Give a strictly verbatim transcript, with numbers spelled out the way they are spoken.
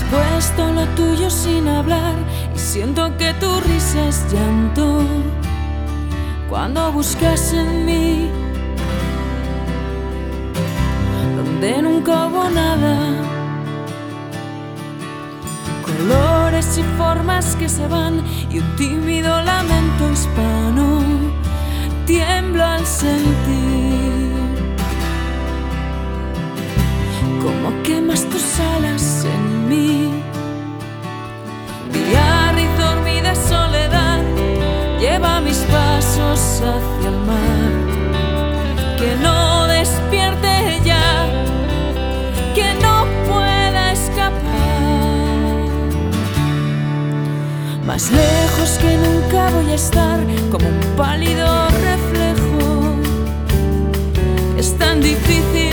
puesto lo tuyo sin hablar y siento que tu risa es llanto cuando buscas en mí donde nunca hubo nada, colores y formas que se van y un tímido lamento hispano tiembla al sentir cómo quemas tus alas en mí. Día dormida soledad lleva mis pasos hacia el mar, que no despierte ya, que no pueda escapar. Más lejos que nunca voy a estar, como un pálido reflejo. Es tan difícil